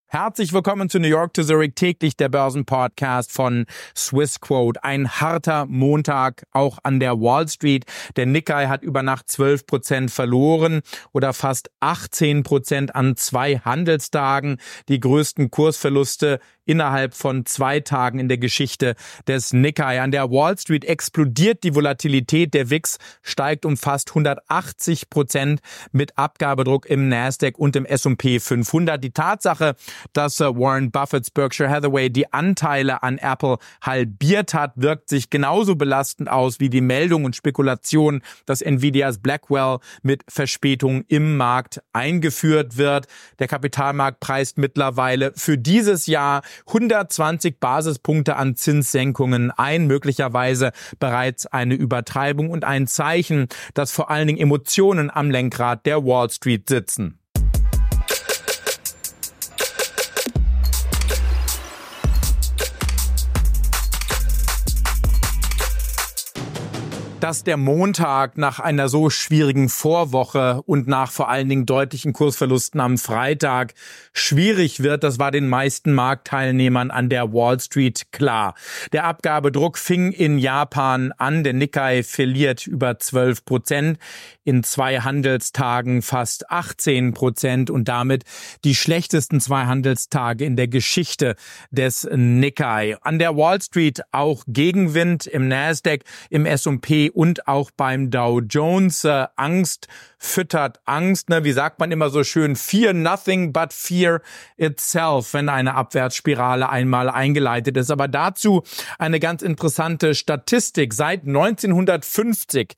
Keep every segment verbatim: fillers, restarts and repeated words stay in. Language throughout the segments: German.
Herzlich willkommen zu New York to Zurich, täglich der Börsenpodcast von Swissquote. Ein harter Montag auch an der Wall Street. Der Nikkei hat über Nacht zwölf Prozent verloren oder fast achtzehn Prozent an zwei Handelstagen. Die größten Kursverluste innerhalb von zwei Tagen in der Geschichte des Nikkei. An der Wall Street explodiert die Volatilität. Der W I X steigt um fast hundertachtzig Prozent mit Abgabedruck im Nasdaq und im S und P fünfhundert. Die Tatsache, dass Warren Buffetts Berkshire Hathaway die Anteile an Apple halbiert hat, wirkt sich genauso belastend aus wie die Meldung und Spekulation, dass Nvidias Blackwell mit Verspätung im Markt eingeführt wird. Der Kapitalmarkt preist mittlerweile für dieses Jahr hundertzwanzig Basispunkte an Zinssenkungen ein, möglicherweise bereits eine Übertreibung und ein Zeichen, dass vor allen Dingen Emotionen am Lenkrad der Wall Street sitzen. Dass der Montag nach einer so schwierigen Vorwoche und nach vor allen Dingen deutlichen Kursverlusten am Freitag schwierig wird, das war den meisten Marktteilnehmern an der Wall Street klar. Der Abgabedruck fing in Japan an. Der Nikkei verliert über zwölf Prozent, in zwei Handelstagen fast achtzehn Prozent und damit die schlechtesten zwei Handelstage in der Geschichte des Nikkei. An der Wall Street auch Gegenwind im Nasdaq, im S und P und auch beim Dow Jones. Äh, Angst füttert Angst. Ne? Wie sagt man immer so schön? Fear nothing but fear itself, wenn eine Abwärtsspirale einmal eingeleitet ist. Aber dazu eine ganz interessante Statistik. Seit neunzehnhundertfünfzig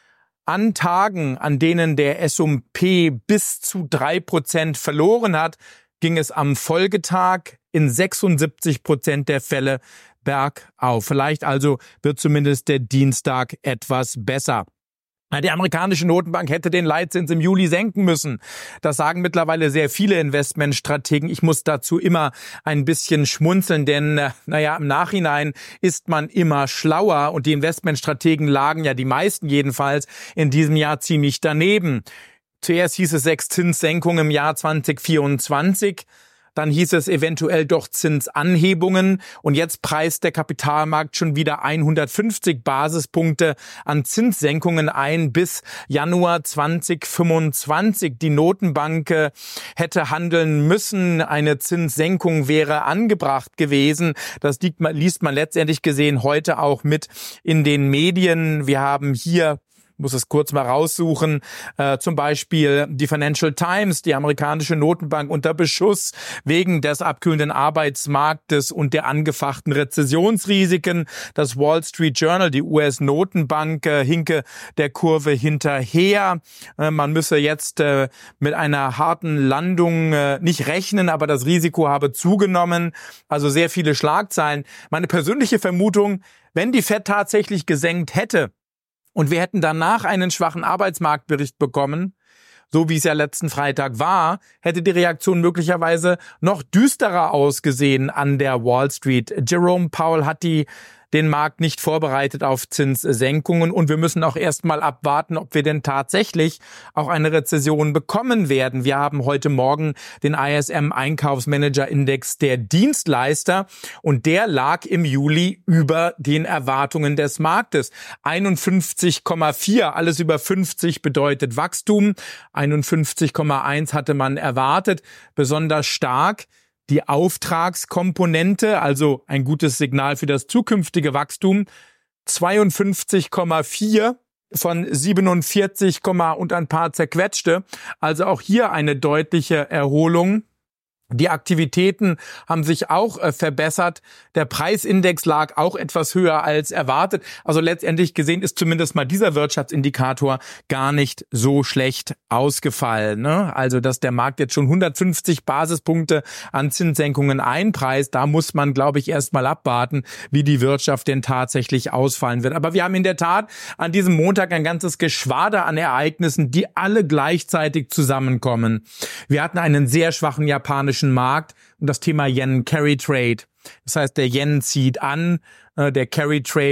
an Tagen, an denen der S und P bis zu drei Prozent verloren hat, ging es am Folgetag in sechsundsiebzig Prozent der Fälle bergauf. Vielleicht also wird zumindest der Dienstag etwas besser. Die amerikanische Notenbank hätte den Leitzins im Juli senken müssen. Das sagen mittlerweile sehr viele Investmentstrategen. Ich muss dazu immer ein bisschen schmunzeln, denn naja, im Nachhinein ist man immer schlauer und die Investmentstrategen lagen ja, die meisten jedenfalls, in diesem Jahr ziemlich daneben. Zuerst hieß es sechs Zinssenkungen im Jahr zwanzig vierundzwanzig. Dann hieß es eventuell doch Zinsanhebungen und jetzt preist der Kapitalmarkt schon wieder hundertfünfzig Basispunkte an Zinssenkungen ein bis Januar zwanzig fünfundzwanzig. Die Notenbank hätte handeln müssen, eine Zinssenkung wäre angebracht gewesen. Das liest man letztendlich gesehen heute auch mit in den Medien. Wir haben hier, muss es kurz mal raussuchen, äh, zum Beispiel die Financial Times, die amerikanische Notenbank unter Beschuss wegen des abkühlenden Arbeitsmarktes und der angefachten Rezessionsrisiken. Das Wall Street Journal, die U S-Notenbank, äh, hinke der Kurve hinterher. Äh, man müsse jetzt äh, mit einer harten Landung äh, nicht rechnen, aber das Risiko habe zugenommen. Also sehr viele Schlagzeilen. Meine persönliche Vermutung, wenn die Fed tatsächlich gesenkt hätte, und wir hätten danach einen schwachen Arbeitsmarktbericht bekommen, so wie es ja letzten Freitag war, hätte die Reaktion möglicherweise noch düsterer ausgesehen an der Wall Street. Jerome Powell hat die den Markt nicht vorbereitet auf Zinssenkungen und wir müssen auch erstmal abwarten, ob wir denn tatsächlich auch eine Rezession bekommen werden. Wir haben heute Morgen den I S M-Einkaufsmanager-Index der Dienstleister und der lag im Juli über den Erwartungen des Marktes. einundfünfzig Komma vier, alles über fünfzig bedeutet Wachstum. einundfünfzig Komma eins hatte man erwartet, besonders stark die Auftragskomponente, also ein gutes Signal für das zukünftige Wachstum, zweiundfünfzig Komma vier von siebenundvierzig, und ein paar zerquetschte. Also auch hier eine deutliche Erholung. Die Aktivitäten haben sich auch äh, verbessert. Der Preisindex lag auch etwas höher als erwartet. Also letztendlich gesehen ist zumindest mal dieser Wirtschaftsindikator gar nicht so schlecht ausgefallen, ne? Also dass der Markt jetzt schon hundertfünfzig Basispunkte an Zinssenkungen einpreist, da muss man, glaube ich, erst mal abwarten, wie die Wirtschaft denn tatsächlich ausfallen wird. Aber wir haben in der Tat an diesem Montag ein ganzes Geschwader an Ereignissen, die alle gleichzeitig zusammenkommen. Wir hatten einen sehr schwachen japanischen Markt und das Thema Yen Carry Trade. Das heißt, der Yen zieht an, der Carry Trade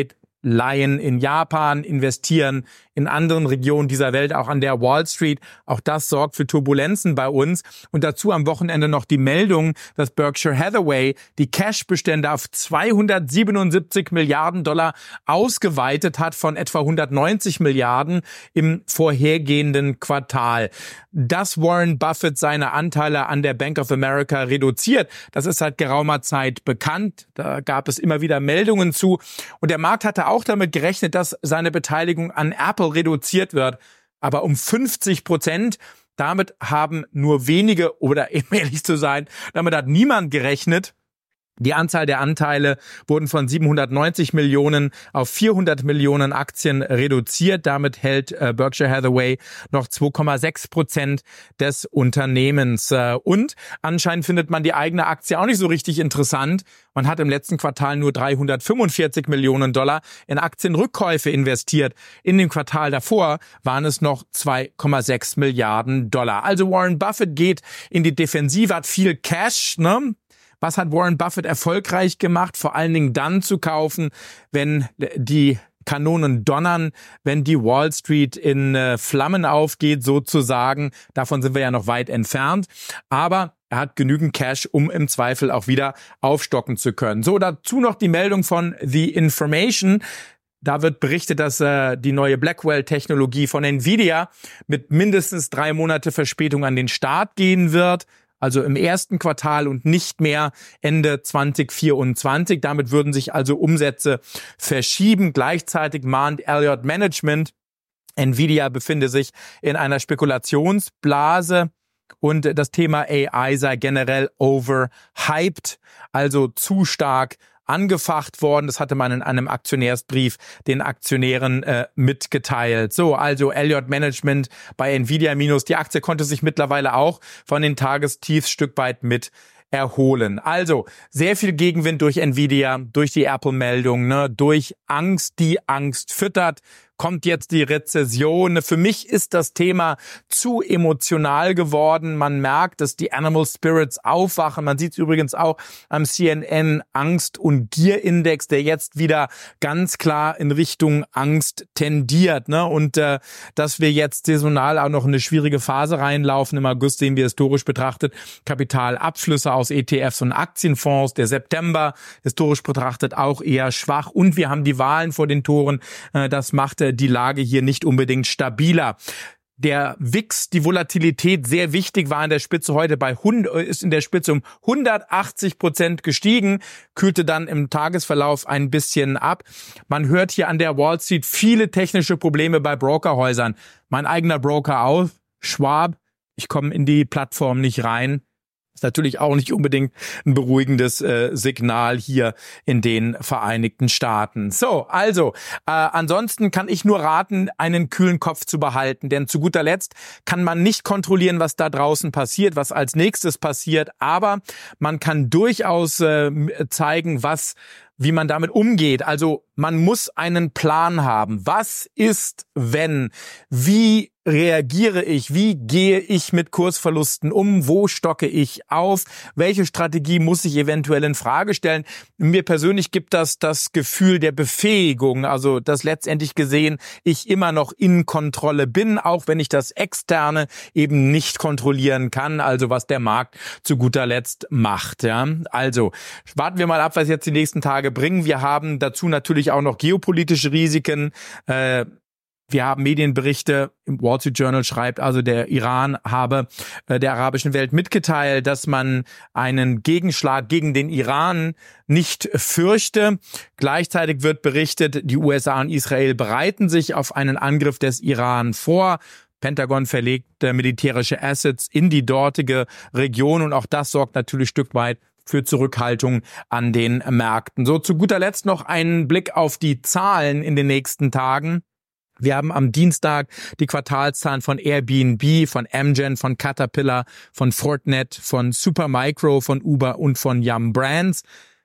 leihen in Japan, investieren in anderen Regionen dieser Welt, auch an der Wall Street. Auch das sorgt für Turbulenzen bei uns. Und dazu am Wochenende noch die Meldung, dass Berkshire Hathaway die Cashbestände auf zweihundertsiebenundsiebzig Milliarden Dollar ausgeweitet hat von etwa hundertneunzig Milliarden im vorhergehenden Quartal. Dass Warren Buffett seine Anteile an der Bank of America reduziert, das ist seit geraumer Zeit bekannt. Da gab es immer wieder Meldungen zu. Und der Markt hatte auch damit gerechnet, dass seine Beteiligung an Apple reduziert wird. Aber um fünfzig Prozent. Damit haben nur wenige, oder um ehrlich zu sein, damit hat niemand gerechnet. Die Anzahl der Anteile wurden von siebenhundertneunzig Millionen auf vierhundert Millionen Aktien reduziert. Damit hält äh, Berkshire Hathaway noch zwei Komma sechs Prozent des Unternehmens. Äh, und anscheinend findet man die eigene Aktie auch nicht so richtig interessant. Man hat im letzten Quartal nur dreihundertfünfundvierzig Millionen Dollar in Aktienrückkäufe investiert. In dem Quartal davor waren es noch zwei Komma sechs Milliarden Dollar. Also Warren Buffett geht in die Defensive, hat viel Cash, ne? Was hat Warren Buffett erfolgreich gemacht? Vor allen Dingen dann zu kaufen, wenn die Kanonen donnern, wenn die Wall Street in äh, Flammen aufgeht, sozusagen. Davon sind wir ja noch weit entfernt. Aber er hat genügend Cash, um im Zweifel auch wieder aufstocken zu können. So, dazu noch die Meldung von The Information. Da wird berichtet, dass äh, die neue Blackwell-Technologie von Nvidia mit mindestens drei Monate Verspätung an den Start gehen wird. Also im ersten Quartal und nicht mehr Ende zwanzig vierundzwanzig. Damit würden sich also Umsätze verschieben. Gleichzeitig mahnt Elliott Management, Nvidia befinde sich in einer Spekulationsblase und das Thema A I sei generell overhyped, also zu stark angefacht worden. Das hatte man in einem Aktionärsbrief den Aktionären äh, mitgeteilt. So, also Elliott Management bei Nvidia minus. Die Aktie konnte sich mittlerweile auch von den Tagestiefs Stück weit mit erholen. Also sehr viel Gegenwind durch Nvidia, durch die Apple-Meldung, ne, durch Angst, die Angst füttert. Kommt jetzt die Rezession. Für mich ist das Thema zu emotional geworden. Man merkt, dass die Animal Spirits aufwachen. Man sieht es übrigens auch am C N N Angst- und Gier-Index, der jetzt wieder ganz klar in Richtung Angst tendiert. Ne? Und äh, dass wir jetzt saisonal auch noch in eine schwierige Phase reinlaufen. Im August sehen wir historisch betrachtet Kapitalabflüsse aus E T Fs und Aktienfonds. Der September historisch betrachtet auch eher schwach. Und wir haben die Wahlen vor den Toren. Äh, das macht die Lage hier nicht unbedingt stabiler. Der W I X, die Volatilität, sehr wichtig, war in der Spitze heute bei hundert, ist in der Spitze um hundertachtzig Prozent gestiegen, kühlte dann im Tagesverlauf ein bisschen ab. Man hört hier an der Wall Street viele technische Probleme bei Brokerhäusern. Mein eigener Broker auch, Schwab, ich komme in die Plattform nicht rein. Ist natürlich auch nicht unbedingt ein beruhigendes äh, Signal hier in den Vereinigten Staaten. So, also, äh, ansonsten kann ich nur raten, einen kühlen Kopf zu behalten, denn zu guter Letzt kann man nicht kontrollieren, was da draußen passiert, was als nächstes passiert, aber man kann durchaus äh, zeigen, was wie man damit umgeht. Also man muss einen Plan haben. Was ist, wenn? Wie reagiere ich? Wie gehe ich mit Kursverlusten um? Wo stocke ich auf? Welche Strategie muss ich eventuell in Frage stellen? Mir persönlich gibt das das Gefühl der Befähigung, also dass letztendlich gesehen ich immer noch in Kontrolle bin, auch wenn ich das Externe eben nicht kontrollieren kann, also was der Markt zu guter Letzt macht. Ja, also warten wir mal ab, was jetzt die nächsten Tage bringen. Wir haben dazu natürlich auch noch geopolitische Risiken. Äh, Wir haben Medienberichte, im Wall Street Journal schreibt, also der Iran habe äh, der arabischen Welt mitgeteilt, dass man einen Gegenschlag gegen den Iran nicht fürchte. Gleichzeitig wird berichtet, die U S A und Israel bereiten sich auf einen Angriff des Iran vor. Pentagon verlegt äh, militärische Assets in die dortige Region und auch das sorgt natürlich ein Stück weit für Zurückhaltung an den Märkten. So, zu guter Letzt noch einen Blick auf die Zahlen in den nächsten Tagen. Wir haben am Dienstag die Quartalszahlen von Airbnb, von Amgen, von Caterpillar, von Fortinet, von Supermicro, von Uber und von Yum Brands.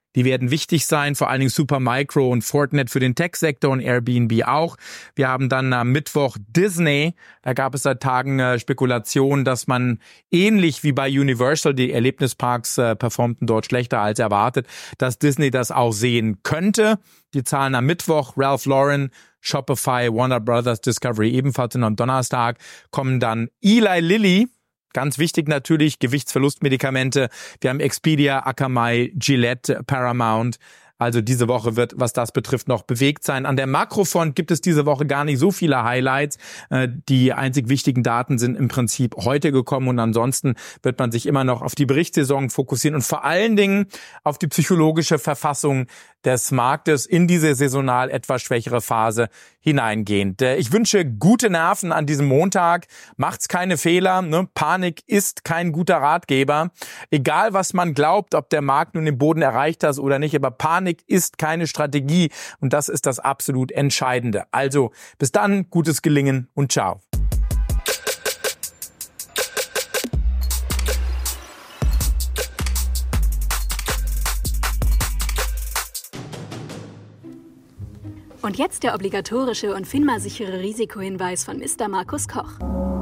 Die werden wichtig sein, vor allen Dingen Supermicro und Fortinet für den Tech-Sektor und Airbnb auch. Wir haben dann am Mittwoch Disney. Da gab es seit Tagen äh, Spekulationen, dass man ähnlich wie bei Universal, die Erlebnisparks äh, performten dort schlechter als erwartet, dass Disney das auch sehen könnte. Die Zahlen am Mittwoch, Ralph Lauren, Shopify, Warner Brothers Discovery ebenfalls und am Donnerstag kommen dann Eli Lilly. Ganz wichtig natürlich, Gewichtsverlustmedikamente. Wir haben Expedia, Akamai, Gillette, Paramount. Also diese Woche wird, was das betrifft, noch bewegt sein. An der Makrofront gibt es diese Woche gar nicht so viele Highlights. Die einzig wichtigen Daten sind im Prinzip heute gekommen und ansonsten wird man sich immer noch auf die Berichtssaison fokussieren und vor allen Dingen auf die psychologische Verfassung des Marktes in diese saisonal etwas schwächere Phase hineingehend. Ich wünsche gute Nerven an diesem Montag. Macht's keine Fehler. Ne? Panik ist kein guter Ratgeber. Egal, was man glaubt, ob der Markt nun den Boden erreicht hat oder nicht, aber Panik ist keine Strategie und das ist das absolut Entscheidende. Also bis dann, gutes Gelingen und ciao. Und jetzt der obligatorische und FINMA-sichere Risikohinweis von Mister Markus Koch.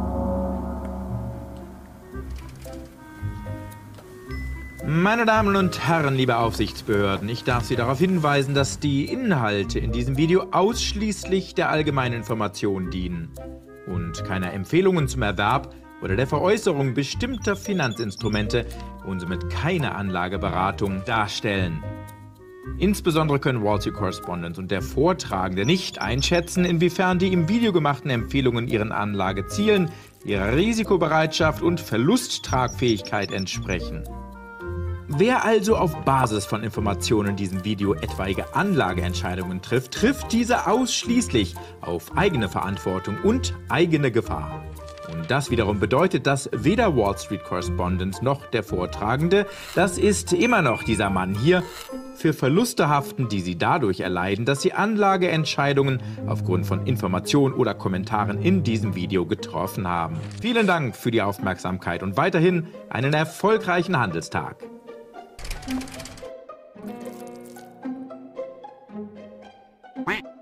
Meine Damen und Herren, liebe Aufsichtsbehörden, ich darf Sie darauf hinweisen, dass die Inhalte in diesem Video ausschließlich der allgemeinen Information dienen und keine Empfehlungen zum Erwerb oder der Veräußerung bestimmter Finanzinstrumente und somit keine Anlageberatung darstellen. Insbesondere können Wall Street Correspondent und der Vortragende nicht einschätzen, inwiefern die im Video gemachten Empfehlungen ihren Anlagezielen, ihrer Risikobereitschaft und Verlusttragfähigkeit entsprechen. Wer also auf Basis von Informationen in diesem Video etwaige Anlageentscheidungen trifft, trifft diese ausschließlich auf eigene Verantwortung und eigene Gefahr. Und das wiederum bedeutet, dass weder Wall Street Correspondent noch der Vortragende, das ist immer noch dieser Mann hier, für Verluste haften, die sie dadurch erleiden, dass sie Anlageentscheidungen aufgrund von Informationen oder Kommentaren in diesem Video getroffen haben. Vielen Dank für die Aufmerksamkeit und weiterhin einen erfolgreichen Handelstag. Quack.